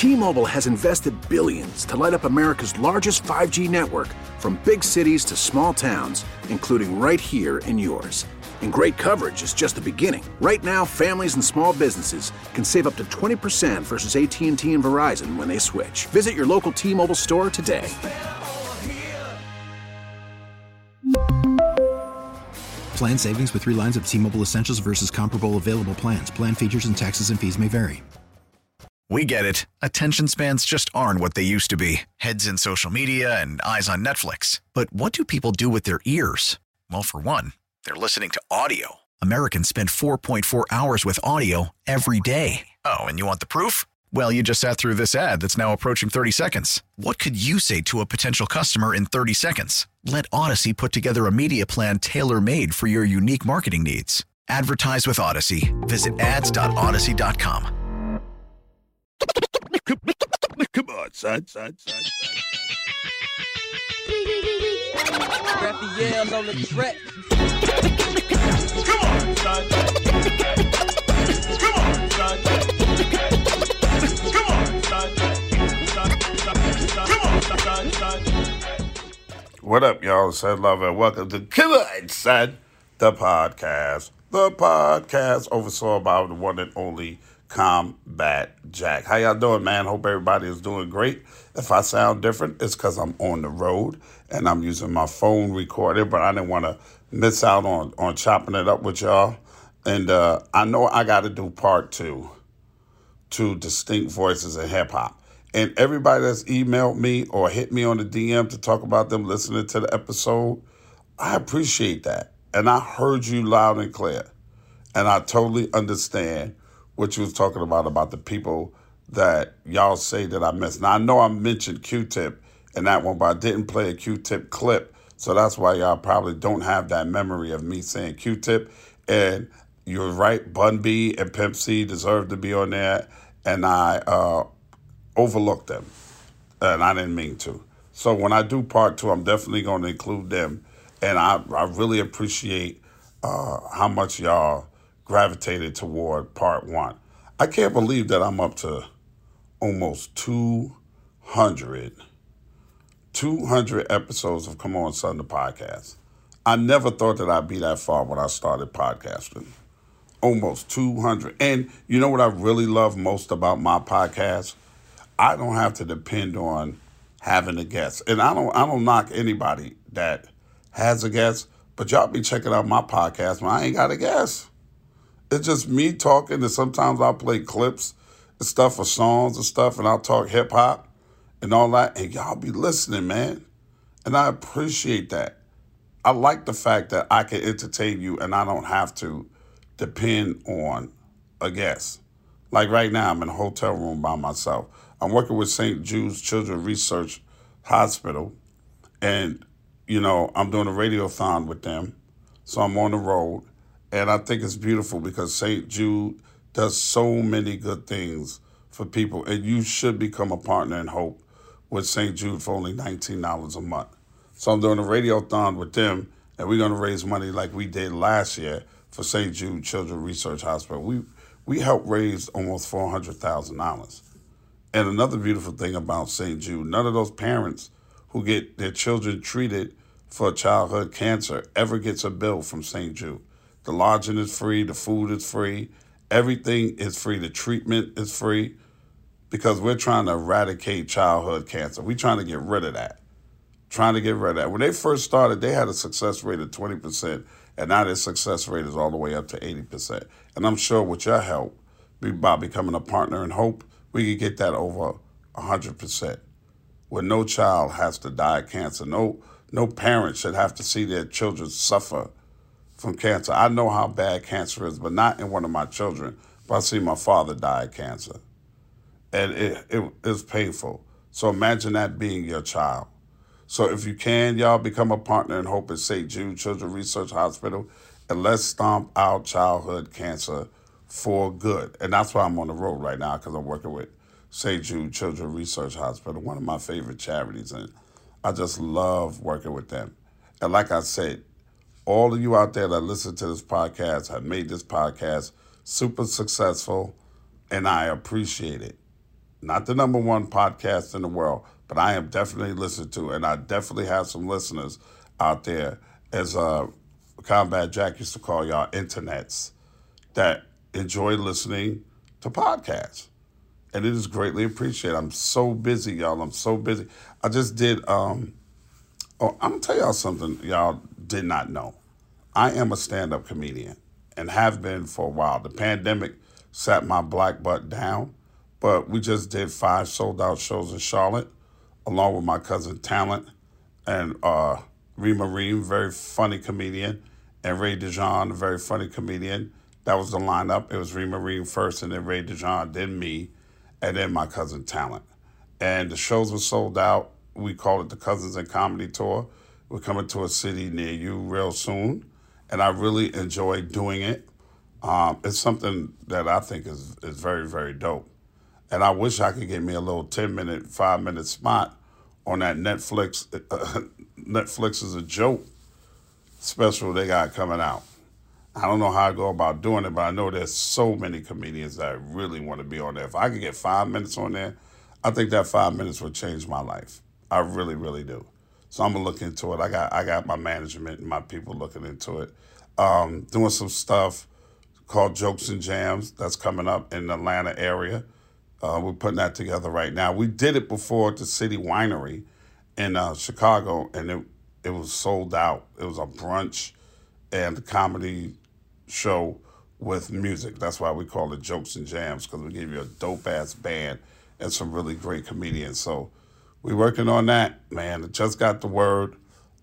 T-Mobile has invested billions to light up America's largest 5G network, from big cities to small towns, including right here in yours. And great coverage is just the beginning. Right now, families and small businesses can save up to 20% versus AT&T and Verizon when they switch. Visit your local T-Mobile store today. Plan savings with 3 lines of T-Mobile Essentials versus comparable available plans. Plan features and taxes and fees may vary. We get it. Attention spans just aren't what they used to be. Heads in social media and eyes on Netflix. But what do people do with their ears? Well, for one, they're listening to audio. Americans spend 4.4 hours with audio every day. Oh, and you want the proof? Well, you just sat through this ad that's now approaching 30 seconds. What could you say to a potential customer in 30 seconds? Let Odyssey put together a media plan tailor-made for your unique marketing needs. Advertise with Odyssey. Visit ads.odyssey.com. Come on, son. Raphael's on the track. Come on, son. Come on, son. Come on, son. What up, y'all? It's Ed Love, and welcome to Come On, Son, the podcast. The podcast oversaw by the one and only Combat Jack. How y'all doing, man? Hope everybody is doing great. If I sound different, it's because I'm on the road and I'm using my phone recorder, but I didn't want to miss out on chopping it up with y'all. And I know I got to do part 2 to Distinct Voices in Hip Hop. And everybody that's emailed me or hit me on the DM to talk about them listening to the episode, I appreciate that. And I heard you loud and clear. And I totally understand what you was talking about the people that y'all say that I missed. Now, I know I mentioned Q-Tip in that one, but I didn't play a Q-Tip clip. So that's why y'all probably don't have that memory of me saying Q-Tip. And you're right, Bun B and Pimp C deserve to be on there. And I overlooked them. And I didn't mean to. So when I do part 2, I'm definitely going to include them. And I really appreciate how much y'all gravitated toward part 1. I can't believe that I'm up to almost 200 episodes of Come On Son, the podcast. I never thought that I'd be that far when I started podcasting. Almost 200. And you know what I really love most about my podcast? I don't have to depend on having a guest. And I don't knock anybody that has a guest, but y'all be checking out my podcast when I ain't got a guest. It's just me talking, and sometimes I'll play clips and stuff for songs and stuff, and I'll talk hip-hop and all that, and y'all be listening, man. And I appreciate that. I like the fact that I can entertain you and I don't have to depend on a guest. Like right now, I'm in a hotel room by myself. I'm working with St. Jude's Children's Research Hospital, and, you know, I'm doing a radiothon with them, so I'm on the road. And I think it's beautiful because St. Jude does so many good things for people. And you should become a partner in hope with St. Jude for only $19 a month. So I'm doing a radiothon with them, and we're going to raise money like we did last year for St. Jude Children's Research Hospital. We helped raise almost $400,000. And another beautiful thing about St. Jude, none of those parents who get their children treated for childhood cancer ever gets a bill from St. Jude. The lodging is free, the food is free, everything is free, the treatment is free, because we're trying to eradicate childhood cancer. We're trying to get rid of that. When they first started, they had a success rate of 20%, and now their success rate is all the way up to 80%. And I'm sure with your help, by becoming a partner in hope, we could get that over 100%, where no child has to die of cancer. No parent should have to see their children suffer from cancer. I know how bad cancer is, but not in one of my children. But I see my father die of cancer. And it is painful. So imagine that being your child. So if you can, y'all become a partner in hope at St. Jude Children's Research Hospital, and let's stomp out childhood cancer for good. And that's why I'm on the road right now, because I'm working with St. Jude Children's Research Hospital, one of my favorite charities. And I just love working with them. And like I said, all of you out there that listen to this podcast have made this podcast super successful, and I appreciate it. Not the number one podcast in the world, but I am definitely listened to, and I definitely have some listeners out there, as Combat Jack used to call y'all, internets, that enjoy listening to podcasts. And it is greatly appreciated. I'm so busy, y'all. I'm so busy. I just did, I'm going to tell y'all something y'all did not know. I am a stand-up comedian and have been for a while. The pandemic sat my black butt down, but we just did 5 sold-out shows in Charlotte, along with my cousin Talent and Rima Reem, very funny comedian, and Ray DeJean, a very funny comedian. That was the lineup. It was Rima Reem first, and then Ray DeJean, then me, and then my cousin Talent. And the shows were sold out. We call it the Cousins and Comedy Tour. We're coming to a city near you real soon, and I really enjoy doing it. It's something that I think is very, very dope. And I wish I could get me a little 10-minute, 5-minute spot on that Netflix. Netflix is a joke special they got coming out. I don't know how I go about doing it, but I know there's so many comedians that really want to be on there. If I could get 5 minutes on there, I think that 5 minutes would change my life. I really, really do. So I'm gonna look into it. I got my management and my people looking into it. Doing some stuff called Jokes and Jams that's coming up in the Atlanta area. We're putting that together right now. We did it before at the City Winery in Chicago, and it was sold out. It was a brunch and a comedy show with music. That's why we call it Jokes and Jams, because we give you a dope-ass band and some really great comedians. So we're working on that, man. I just got the word.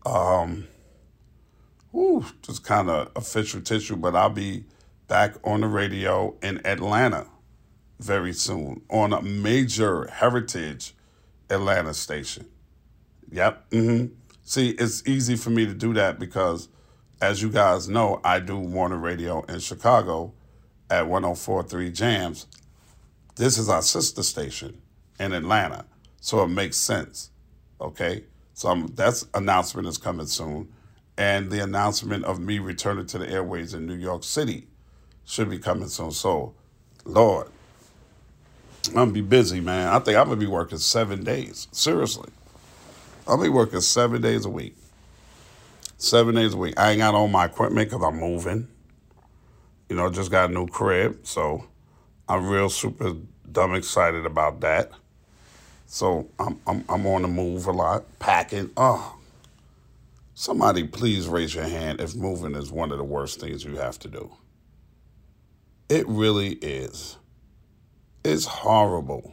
Just kind of official tissue, but I'll be back on the radio in Atlanta very soon on a major heritage Atlanta station. Yep. See, it's easy for me to do that because, as you guys know, I do Warner Radio in Chicago at 104.3 Jams. This is our sister station in Atlanta, so it makes sense, okay? So that's announcement is coming soon, and the announcement of me returning to the airways in New York City should be coming soon. So, Lord, I'm going to be busy, man. I think I'm going to be working 7 days. Seriously. I'll be working 7 days a week. 7 days a week. I ain't got all my equipment because I'm moving. You know, just got a new crib. So I'm real super dumb excited about that. So I'm on the move a lot. Packing. Oh. Somebody please raise your hand if moving is one of the worst things you have to do. It really is. It's horrible.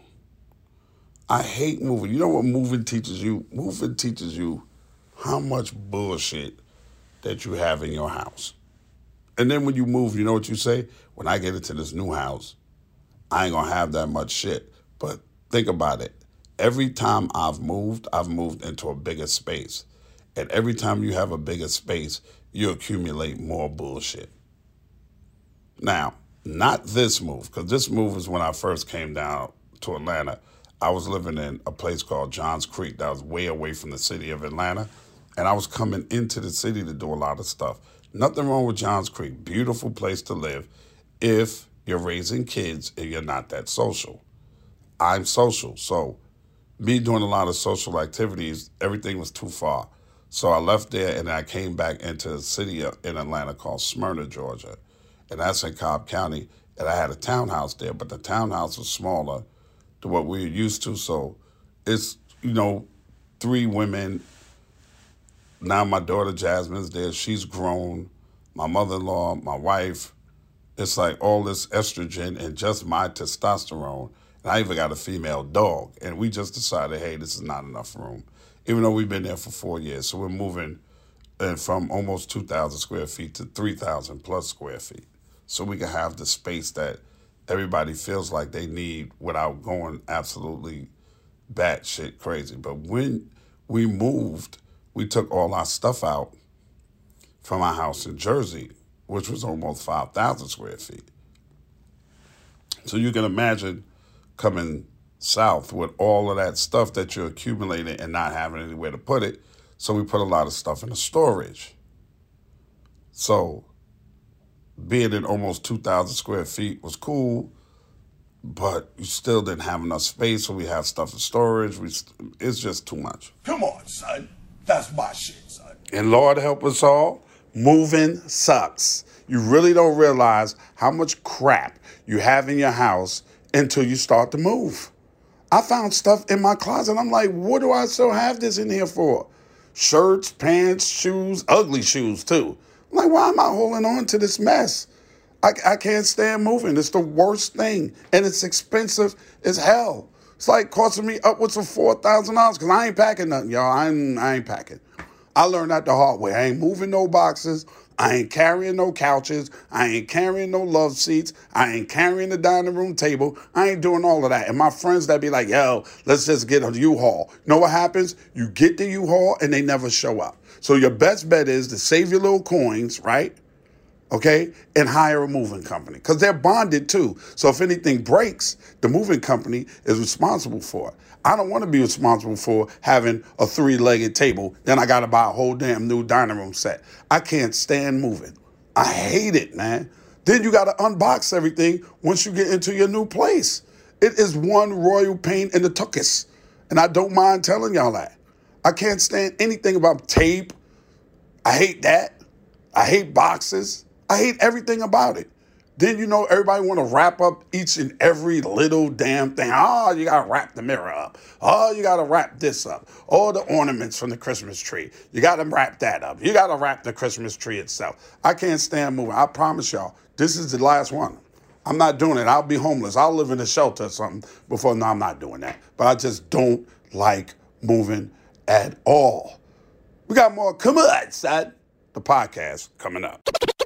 I hate moving. You know what moving teaches you? Moving teaches you how much bullshit that you have in your house. And then when you move, you know what you say? When I get into this new house, I ain't going to have that much shit. But think about it. Every time I've moved into a bigger space. And every time you have a bigger space, you accumulate more bullshit. Now, not this move, because this move is when I first came down to Atlanta. I was living in a place called Johns Creek that was way away from the city of Atlanta, and I was coming into the city to do a lot of stuff. Nothing wrong with Johns Creek. Beautiful place to live if you're raising kids and you're not that social. I'm social, so me doing a lot of social activities, everything was too far. So I left there and I came back into a city in Atlanta called Smyrna, Georgia. And that's in Cobb County. And I had a townhouse there, but the townhouse was smaller to what we were used to. So it's, 3 women. Now my daughter Jasmine's there. She's grown. My mother-in-law, my wife. It's like all this estrogen and just my testosterone. And I even got a female dog. And we just decided, hey, this is not enough room. Even though we've been there for 4 years. So we're moving from almost 2,000 square feet to 3,000 plus square feet. So we can have the space that everybody feels like they need without going absolutely batshit crazy. But when we moved, we took all our stuff out from our house in Jersey, which was almost 5,000 square feet. So you can imagine coming south with all of that stuff that you're accumulating and not having anywhere to put it. So we put a lot of stuff in the storage. So being in almost 2,000 square feet was cool, but you still didn't have enough space, so we have stuff in storage. It's just too much. Come on, son. That's my shit, son. And Lord help us all, moving sucks. You really don't realize how much crap you have in your house until you start to move. I found stuff in my closet. I'm like, what do I still have this in here for? Shirts, pants, shoes, ugly shoes too. I'm like, why am I holding on to this mess? I can't stand moving. It's the worst thing. And it's expensive as hell. It's like costing me upwards of $4,000 because I ain't packing nothing, y'all. I ain't packing. I learned that the hard way. I ain't moving no boxes. I ain't carrying no couches. I ain't carrying no love seats. I ain't carrying the dining room table. I ain't doing all of that. And my friends that be like, yo, let's just get a U-Haul. You know what happens? You get the U-Haul and they never show up. So your best bet is to save your little coins, right? Okay, and hire a moving company because they're bonded too. So if anything breaks, the moving company is responsible for it. I don't want to be responsible for having a 3-legged table. Then I got to buy a whole damn new dining room set. I can't stand moving. I hate it, man. Then you got to unbox everything once you get into your new place. It is one royal pain in the tuchus. And I don't mind telling y'all that. I can't stand anything about tape. I hate that. I hate boxes. I hate everything about it. Then, you know, everybody want to wrap up each and every little damn thing. Oh, you got to wrap the mirror up. Oh, you got to wrap this up. All the ornaments from the Christmas tree. You got to wrap that up. You got to wrap the Christmas tree itself. I can't stand moving. I promise y'all, this is the last one. I'm not doing it. I'll be homeless. I'll live in a shelter or something before. No, I'm not doing that. But I just don't like moving at all. We got more Come On, Son, the podcast coming up.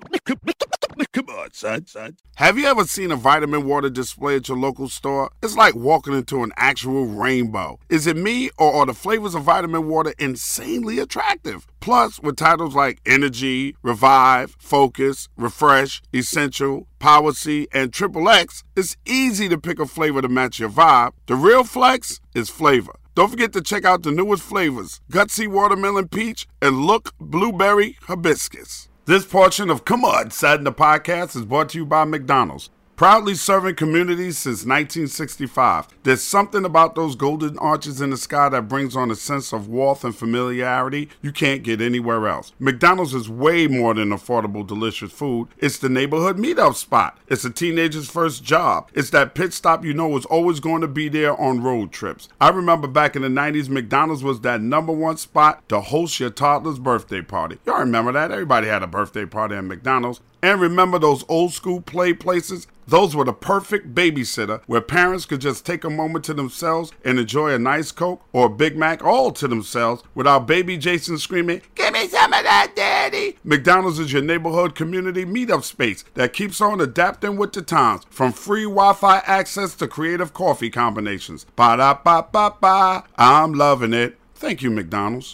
Come on, son. Have you ever seen a vitamin water display at your local store? It's like walking into an actual rainbow. Is it me, or are the flavors of vitamin water insanely attractive? Plus, with titles like Energy, Revive, Focus, Refresh, Essential, Power C, and Triple X, it's easy to pick a flavor to match your vibe. The real flex is flavor. Don't forget to check out the newest flavors, Gutsy Watermelon Peach and Look Blueberry Hibiscus. This portion of Come On, Son, the podcast is brought to you by McDonald's. Proudly serving communities since 1965. There's something about those golden arches in the sky that brings on a sense of warmth and familiarity you can't get anywhere else. McDonald's is way more than affordable, delicious food. It's the neighborhood meetup spot. It's a teenager's first job. It's that pit stop you know is always going to be there on road trips. I remember back in the 90s, McDonald's was that #1 spot to host your toddler's birthday party. Y'all remember that? Everybody had a birthday party at McDonald's. And remember those old school play places? Those were the perfect babysitter where parents could just take a moment to themselves and enjoy a nice Coke or a Big Mac all to themselves without baby Jason screaming, "Give me some of that, Daddy!" McDonald's is your neighborhood community meetup space that keeps on adapting with the times, from free Wi-Fi access to creative coffee combinations. Ba-da-ba-ba-ba. I'm loving it. Thank you, McDonald's.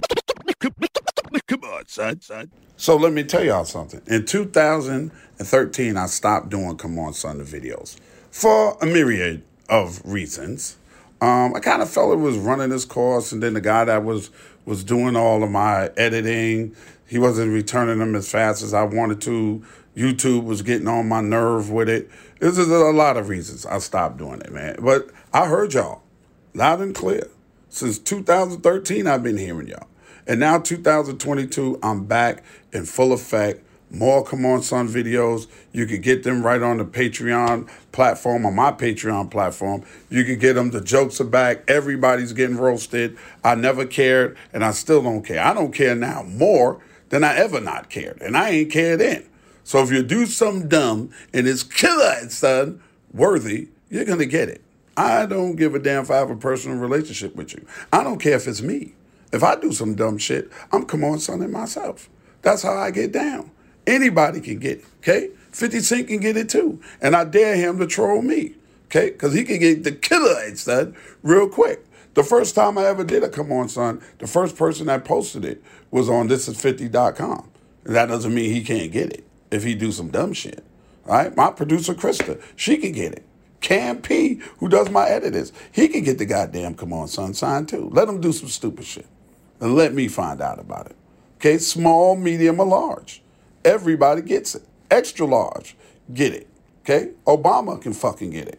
Come on, son. So let me tell y'all something. In 2013, I stopped doing Come On, Son, the videos for a myriad of reasons. I kind of felt it was running its course, and then the guy that was doing all of my editing, he wasn't returning them as fast as I wanted to. YouTube was getting on my nerve with it. This is a lot of reasons I stopped doing it, man. But I heard y'all loud and clear. Since 2013, I've been hearing y'all. And now 2022, I'm back in full effect. More Come On Son videos. You can get them right on the Patreon platform, on my Patreon platform. You can get them. The jokes are back. Everybody's getting roasted. I never cared, and I still don't care. I don't care now more than I ever not cared, and I ain't cared then. So if you do something dumb and it's killer, son, worthy, you're going to get it. I don't give a damn if I have a personal relationship with you. I don't care if it's me. If I do some dumb shit, I'm Come On Son myself. That's how I get down. Anybody can get it, okay? 50 Cent can get it too. And I dare him to troll me, okay? Because he can get the killer, son, real quick. The first time I ever did a Come On Son, the first person that posted it was on thisis50.com. And that doesn't mean he can't get it if he do some dumb shit, all right? My producer, Krista, she can get it. Cam P, who does my editors, he can get the goddamn Come On Son sign too. Let him do some stupid shit. And let me find out about it. Okay, small, medium, or large. Everybody gets it. Extra large, get it. Okay, Obama can fucking get it.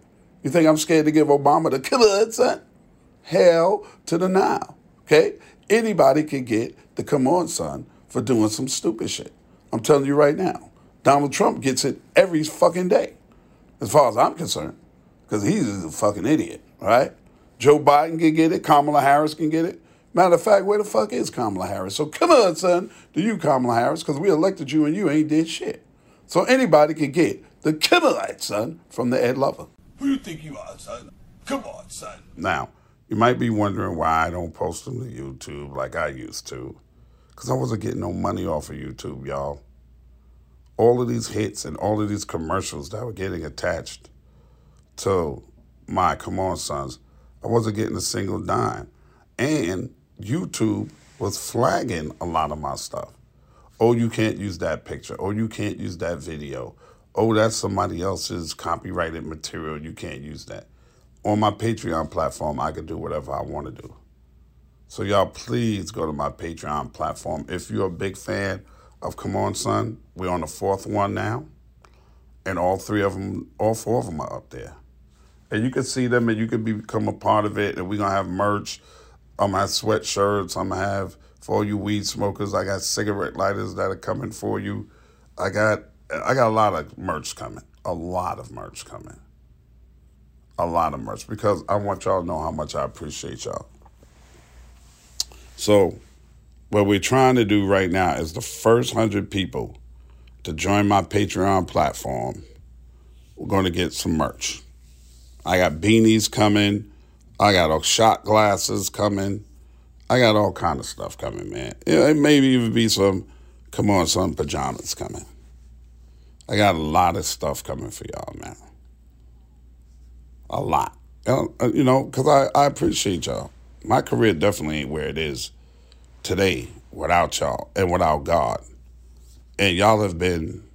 You think I'm scared to give Obama the come on, son? Hell to the now, okay? Anybody can get the come on, son, for doing some stupid shit. I'm telling you right now. Donald Trump gets it every fucking day, as far as I'm concerned, because he's a fucking idiot, right? Joe Biden can get it. Kamala Harris can get it. Matter of fact, where the fuck is Kamala Harris? So come on, son, to you, Kamala Harris, because we elected you and you ain't did shit. So anybody can get the Kimmelite, son, from the Ed Lover. Who you think you are, son? Come on, son. Now, you might be wondering why I don't post them to YouTube like I used to, because I wasn't getting no money off of YouTube, y'all. All of these hits and all of these commercials that were getting attached to my Come On Sons, I wasn't getting a single dime. And YouTube was flagging a lot of my stuff. Oh, you can't use that picture. Oh, you can't use that video. Oh, that's somebody else's copyrighted material. You can't use that. On my Patreon platform, I can do whatever I want to do. So y'all, please go to my Patreon platform. If you're a big fan of Come On Son, we're on the 4th one now. And all 4 of them are up there. And you can see them and you can become a part of it. And we're going to have merch. I'm going to have sweatshirts. I'm going to have, for all you weed smokers, I got cigarette lighters that are coming for you. I got a lot of merch coming. A lot of merch coming. A lot of merch. Because I want y'all to know how much I appreciate y'all. So, what we're trying to do right now is the first 100 people to join my Patreon platform, we're going to get some merch. I got beanies coming. I got shot glasses coming. I got all kind of stuff coming, man. It maybe even be some Come On Son pajamas coming. I got a lot of stuff coming for y'all, man. A lot. You know, because I appreciate y'all. My career definitely ain't where it is today without y'all and without God. And y'all have been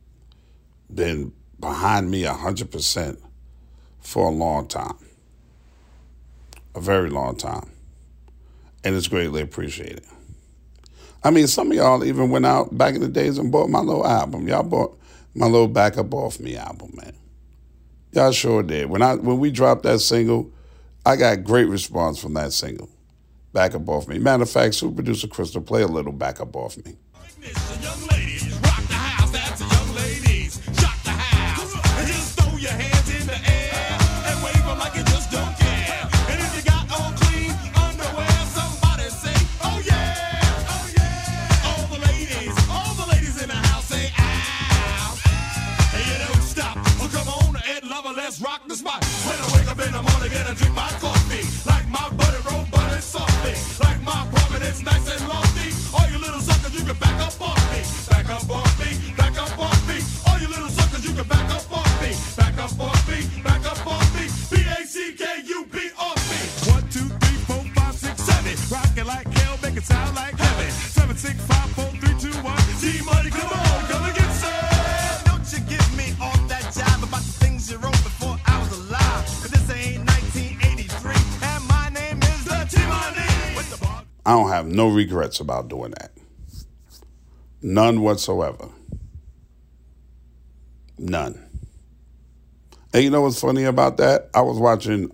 behind me 100% for a long time. A very long time. And it's greatly appreciated. I mean, some of y'all even went out back in the days and bought my little album. Y'all bought my little Back Up Off Me album, man. Y'all sure did. When we dropped that single, I got great response from that single. Back Up Off Me. Matter of fact, super producer Crystal, play a little Back Up Off Me. Young ladies, rock the house, that's young ladies, shock the house, and just throw your hands in the air, and wave them like you just don't care, and if you got on clean underwear, somebody say, oh yeah, oh yeah, all the ladies in the house say, ow, and you don't stop, oh come on, Ed Lover, let's rock the spot, when I wake up in the morning, get a drink my coffee, like my butter roll butter softly, like my providence nice and lofty, all you little suckers, you can back up off me, back up off me, back up off me. All you little suckers, you can back up off me, back up off me, back up off me. BACKUP off me. 1, 2, 3, 4, 5, 6, 7. Rock it like hell, make it sound like heaven. 7, 6, 5, 4, 3, 2, 1. G Money, come on, come and get some. Don't you give me off that jive about the things you wrote before I was alive. 'Cause this ain't 1983, and my name is the G Money. I don't have no regrets about doing that. None whatsoever. None. And you know what's funny about that? I was watching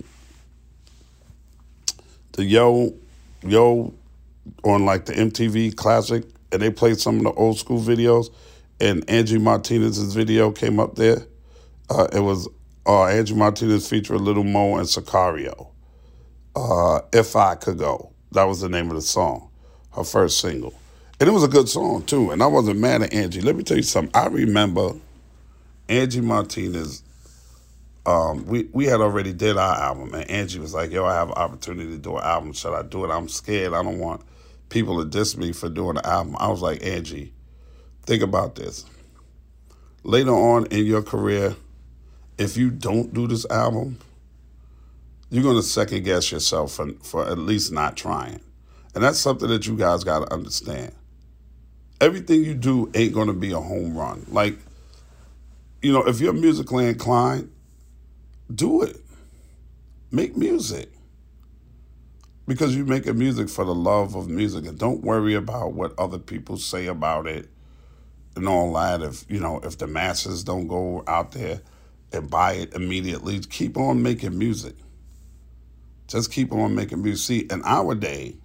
the Yo on like the MTV Classic, and they played some of the old school videos, and Angie Martinez's video came up there. It was Angie Martinez featured Little Mo and Sicario. If I Could Go. That was the name of the song, her first single. And it was a good song, too. And I wasn't mad at Angie. Let me tell you something. I remember Angie Martinez. We had already did our album. And Angie was like, yo, I have an opportunity to do an album. Should I do it? I'm scared. I don't want people to diss me for doing an album. I was like, Angie, think about this. Later on in your career, if you don't do this album, you're going to second guess yourself for at least not trying. And that's something that you guys got to understand. Everything you do ain't going to be a home run. Like, you know, if you're musically inclined, do it. Make music. Because you're making music for the love of music. And don't worry about what other people say about it and all that. If the masses don't go out there and buy it immediately. Keep on making music. Just keep on making music. See, in our day,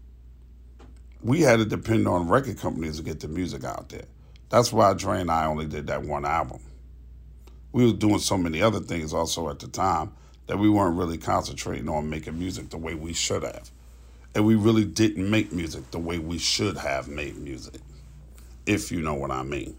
we had to depend on record companies to get the music out there. That's why Dre and I only did that one album. We were doing so many other things also at the time that we weren't really concentrating on making music the way we should have. And we really didn't make music the way we should have made music, if you know what I mean.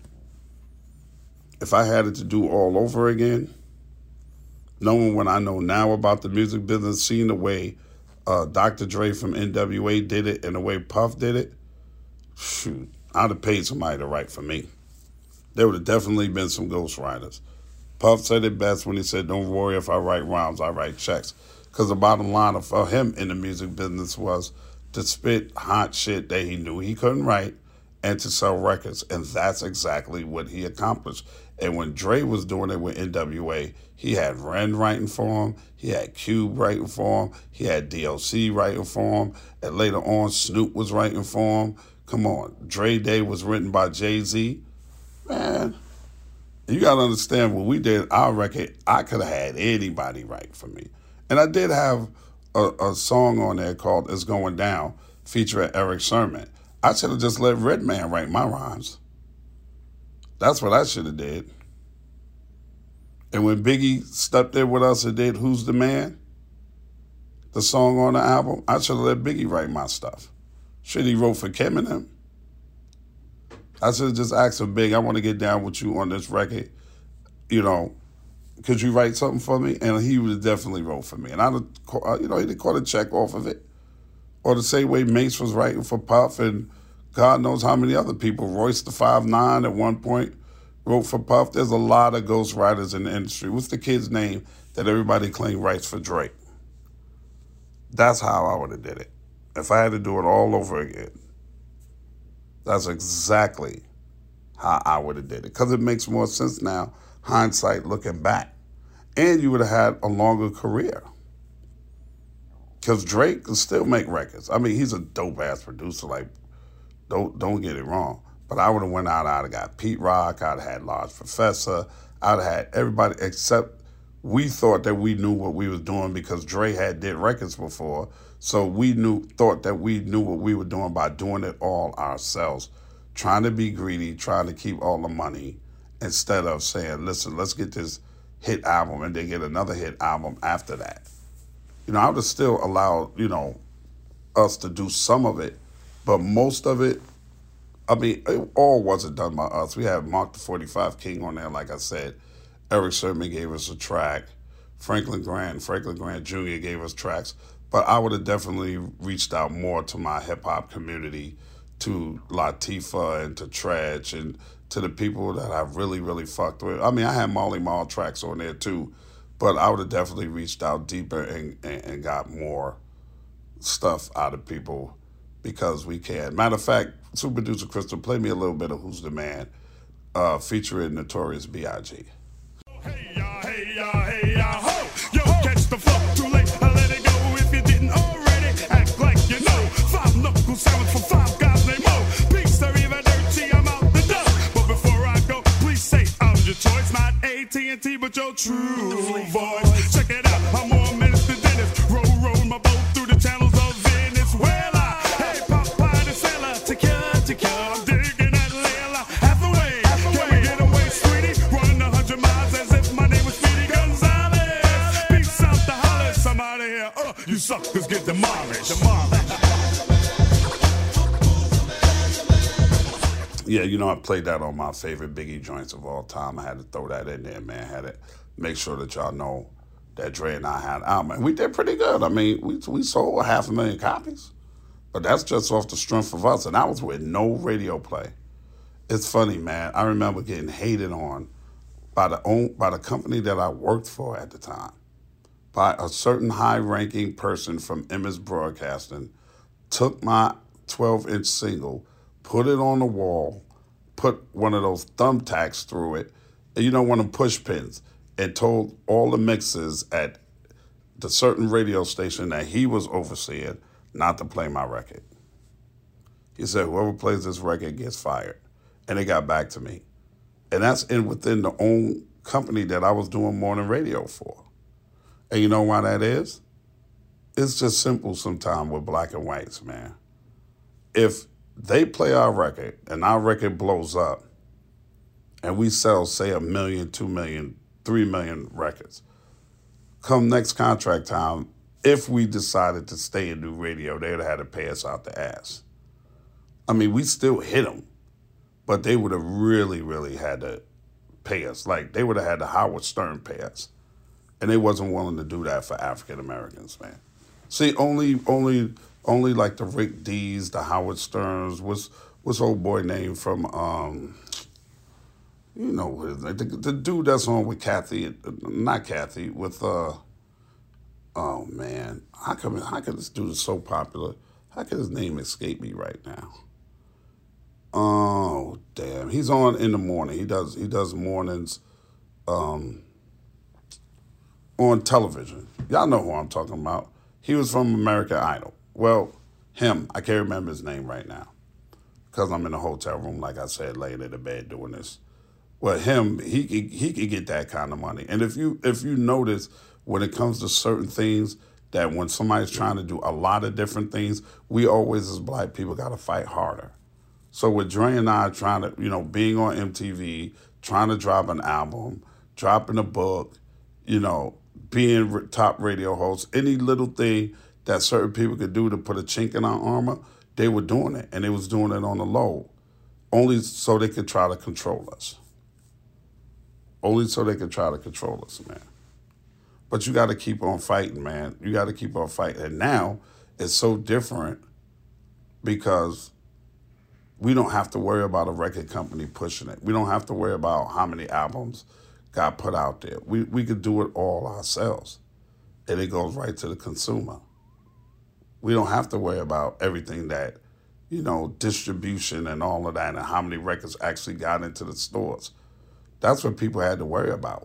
If I had it to do all over again, knowing what I know now about the music business, seeing the way Dr. Dre from NWA did it and the way Puff did it, shoot, I'd have paid somebody to write for me. There would have definitely been some ghostwriters. Puff said it best when he said, don't worry if I write rhymes, I write checks. Because the bottom line for him in the music business was to spit hot shit that he knew he couldn't write and to sell records. And that's exactly what he accomplished. And when Dre was doing it with NWA, he had Ren writing for him, he had Cube writing for him, he had DLC writing for him, and later on Snoop was writing for him. Come on, Dre Day was written by Jay-Z. Man, you got to understand, when we did our record, I could have had anybody write for me. And I did have a song on there called It's Going Down, featuring Eric Sermon. I should have just let Redman write my rhymes. That's what I should have did. And when Biggie stepped in with us and did Who's the Man, the song on the album, I should have let Biggie write my stuff. Shit, he wrote for Kim and him. I should have just asked him, Big, I want to get down with you on this record. You know, could you write something for me? And he would have definitely wrote for me. And I'd have, he'd caught a check off of it. Or the same way Mace was writing for Puff, and God knows how many other people. Royce the 5'9" at one point wrote for Puff. There's a lot of ghostwriters in the industry. What's the kid's name that everybody claimed writes for Drake? That's how I would have did it. If I had to do it all over again, that's exactly how I would have did it. Because it makes more sense now, hindsight looking back. And you would have had a longer career. Because Drake can still make records. I mean, he's a dope-ass producer. Like, don't get it wrong. But I would have went out, I'd have got Pete Rock, I'd have had Large Professor, I'd have had everybody except we thought that we knew what we was doing because Dre did records before. So we thought that we knew what we were doing by doing it all ourselves. Trying to be greedy, trying to keep all the money, instead of saying, listen, let's get this hit album and then get another hit album after that. I would have still allowed, us to do some of it, but most of it, it all wasn't done by us. We had Mark the 45 King on there, like I said. Eric Sermon gave us a track. Franklin Grant Jr. gave us tracks. But I would have definitely reached out more to my hip-hop community, to Latifah and to Tretch and to the people that I really, really fucked with. I had Marley Marl tracks on there too, but I would have definitely reached out deeper and got more stuff out of people because we can. Matter of fact, Super Producer Crystal, play me a little bit of Who's the Man, featuring Notorious B.I.G. Hey y'all, ho! Yo, catch the flow, too late, I let it go if you didn't already. Act like you know, 5 knuckle sandwich for 5 guys named Mo. Beats are even dirty, I'm out the door. But before I go, please say I'm your choice, not AT&T, but your true voice. Check it out, I'm more Minister Dennis. Roll my boat through the channels of Venezuela. Hey, Popeye the sailor, tequila, I'm digging that Layla. Hathaway, can we get away, sweetie? Running 100 miles as if my name was Speedy Gonzales. Peace out the hollers, I'm out of here. You suckers get demolished. Yeah, I played that on my favorite Biggie joints of all time. I had to throw that in there, man. Had to make sure that y'all know that Dre and I had an album. And we did pretty good. We sold 500,000 copies. But that's just off the strength of us. And that was with no radio play. It's funny, man. I remember getting hated on by the company that I worked for at the time. By a certain high-ranking person from Emmis Broadcasting, took my 12-inch single, put it on the wall, put one of those thumbtacks through it, and one of them push pins, and told all the mixers at the certain radio station that he was overseeing not to play my record. He said, whoever plays this record gets fired. And they got back to me. And that's within the own company that I was doing morning radio for. And you know why that is? It's just simple sometimes with black and whites, man. If they play our record and our record blows up and we sell, say, 1 million, 2 million, 3 million records, come next contract time, if we decided to stay and do radio, they would have had to pay us out the ass. I mean, we still hit them, but they would have really, really had to pay us. Like, they would have had the Howard Stern pay us. And they wasn't willing to do that for African Americans, man. See, only like the Rick D's, the Howard Sterns, what's old boy name from, you know, the dude that's on with Kathy, not Kathy, with, oh man, how come this dude is so popular? How can his name escape me right now? Oh, damn. He's on in the morning. He does mornings on television. Y'all know who I'm talking about. He was from American Idol. Well, him, I can't remember his name right now because I'm in a hotel room, like I said, laying in the bed doing this. Well, him, he could get that kind of money. And if you notice, when it comes to certain things, that when somebody's trying to do a lot of different things, we always, as black people, got to fight harder. So with Dre and I trying to, you know, being on MTV, trying to drop an album, dropping a book, you know, being top radio hosts, any little thing that certain people could do to put a chink in our armor, they were doing it. And they was doing it on the low, only so they could try to control us. Only so they could try to control us, man. But you got to keep on fighting, man. You got to keep on fighting. And now it's so different because we don't have to worry about a record company pushing it. We don't have to worry about how many albums got put out there. We could do it all ourselves, and it goes right to the consumer. We don't have to worry about everything that, you know, distribution and all of that and how many records actually got into the stores. That's what people had to worry about.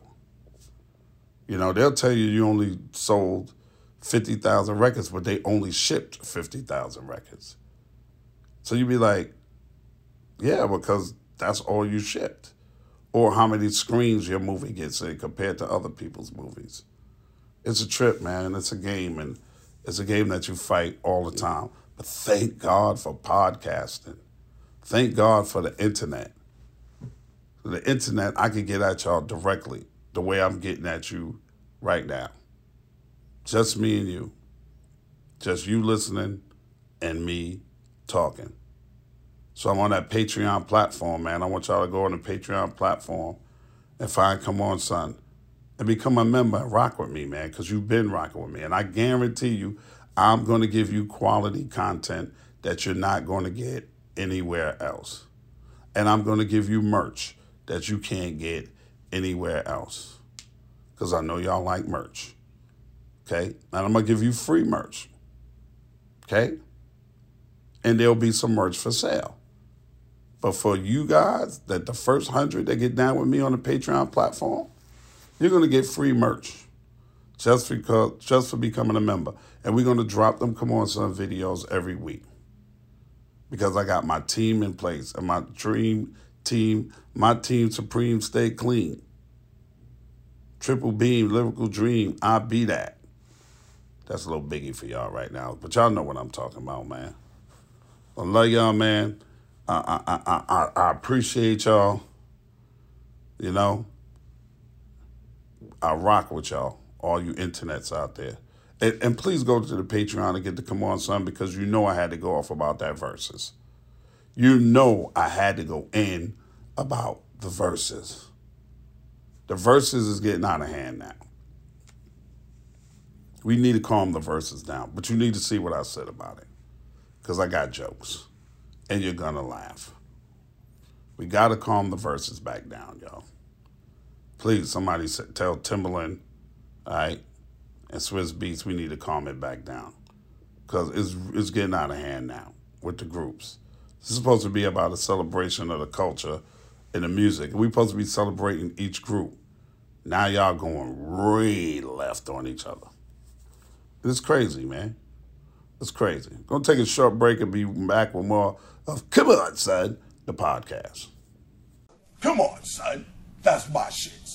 You know, they'll tell you only sold 50,000 records, but they only shipped 50,000 records. So you'd be like, yeah, because that's all you shipped. Or how many screens your movie gets in compared to other people's movies. It's a trip, man. It's a game, and it's a game that you fight all the time. But thank God for podcasting. Thank God for the internet. The internet, I can get at y'all directly the way I'm getting at you right now. Just me and you. Just you listening and me talking. So I'm on that Patreon platform, man. I want y'all to go on the Patreon platform and find Come On Son and become a member and rock with me, man, because you've been rocking with me. And I guarantee you, I'm going to give you quality content that you're not going to get anywhere else. And I'm going to give you merch that you can't get anywhere else, because I know y'all like merch, okay? And I'm going to give you free merch, okay? And there'll be some merch for sale. But for you guys, that the first 100 that get down with me on the Patreon platform, you're going to get free merch just for becoming a member. And we're going to drop them Come On Son videos every week, because I got my team in place and my dream team, my team Supreme Stay Clean. Triple Beam, Lyrical Dream, I be that. That's a little biggie for y'all right now, but y'all know what I'm talking about, man. I love y'all, man. I appreciate y'all. You know, I rock with y'all, all you internets out there. And please go to the Patreon and get the Come On Son, because you know I had to go off about that verses. You know I had to go in about the verses. The verses is getting out of hand now. We need to calm the verses down, but you need to see what I said about it, because I got jokes, and you're going to laugh. We got to calm the verses back down, y'all. Please, somebody tell Timberland, all right, and Swiss Beats, we need to calm it back down, because it's getting out of hand now with the groups. This is supposed to be about a celebration of the culture and the music. We're supposed to be celebrating each group. Now y'all going way left on each other. It's crazy, man. It's crazy. Gonna take a short break and be back with more of Come On Son, the podcast. Come on, son. That's my shit, son.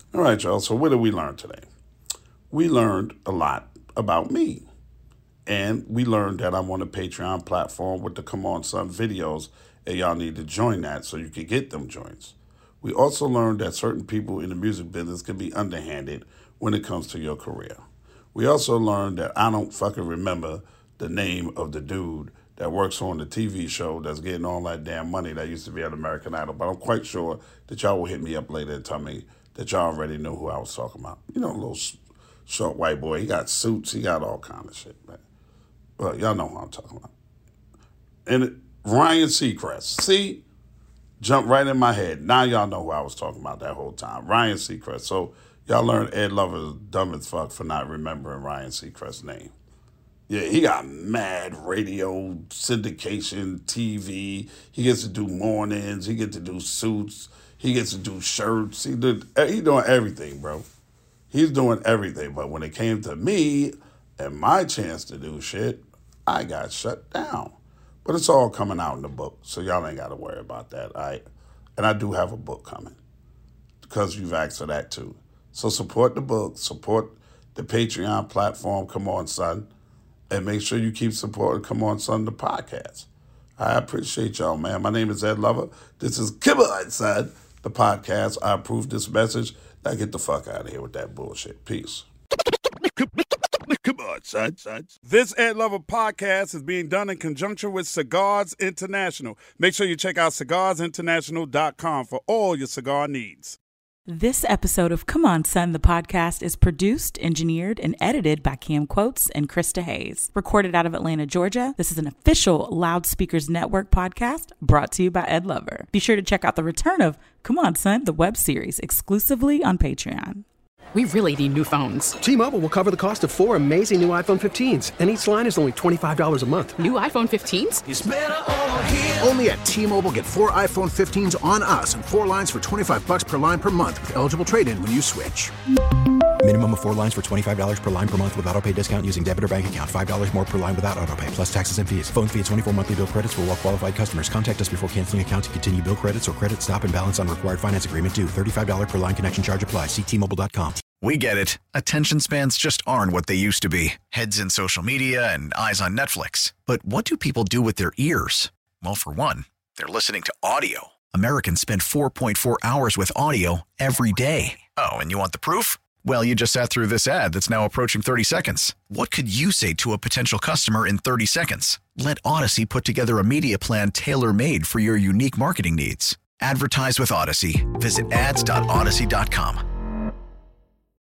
All right, y'all. So what did we learn today? We learned a lot about me. And we learned that I'm on a Patreon platform with the Come On Son videos, and y'all need to join that so you can get them joints. We also learned that certain people in the music business can be underhanded when it comes to your career. We also learned that I don't fucking remember the name of the dude that works on the TV show that's getting all that damn money that used to be at American Idol, but I'm quite sure that y'all will hit me up later and tell me that y'all already knew who I was talking about. You know, a little short white boy. He got suits. He got all kind of shit, man. Well, y'all know who I'm talking about. And Ryan Seacrest. See? Jumped right in my head. Now y'all know who I was talking about that whole time. Ryan Seacrest. So y'all learned Ed Lover's dumb as fuck for not remembering Ryan Seacrest's name. Yeah, he got mad radio, syndication, TV. He gets to do mornings. He gets to do suits. He gets to do shirts. He's doing everything, bro. He's doing everything. But when it came to me and my chance to do shit, I got shut down. But it's all coming out in the book, so y'all ain't got to worry about that, all right? And I do have a book coming because you've asked for that too. So support the book, support the Patreon platform, Come On Son, and make sure you keep supporting Come On Son, the podcast. I appreciate y'all, man. My name is Ed Lover. This is Come On Son, the podcast. I approve this message. Now get the fuck out of here with that bullshit. Peace. Come on, son. This Ed Lover podcast is being done in conjunction with Cigars International. Make sure you check out cigarsinternational.com for all your cigar needs. This episode of Come On Son, the podcast is produced, engineered, and edited by Cam Quotes and Krista Hayes. Recorded out of Atlanta, Georgia, this is an official Loudspeakers Network podcast brought to you by Ed Lover. Be sure to check out the return of Come On Son, the web series, exclusively on Patreon. We really need new phones. T-Mobile will cover the cost of 4 amazing new iPhone 15s, and each line is only $25 a month. New iPhone 15s? It's better over here. Only at T-Mobile, get 4 iPhone 15s on us and 4 lines for $25 per line per month with eligible trade-in when you switch. Minimum of 4 lines for $25 per line per month with autopay discount using debit or bank account. $5 more per line without autopay, plus taxes and fees. Phone fee at 24 monthly bill credits for well-qualified customers. Contact us before canceling account to continue bill credits or credit stop and balance on required finance agreement due. $35 per line connection charge applies. See T-Mobile.com. We get it. Attention spans just aren't what they used to be. Heads in social media and eyes on Netflix. But what do people do with their ears? Well, for one, they're listening to audio. Americans spend 4.4 hours with audio every day. Oh, and you want the proof? Well, you just sat through this ad that's now approaching 30 seconds. What could you say to a potential customer in 30 seconds? Let Odyssey put together a media plan tailor-made for your unique marketing needs. Advertise with Odyssey. Visit ads.odyssey.com.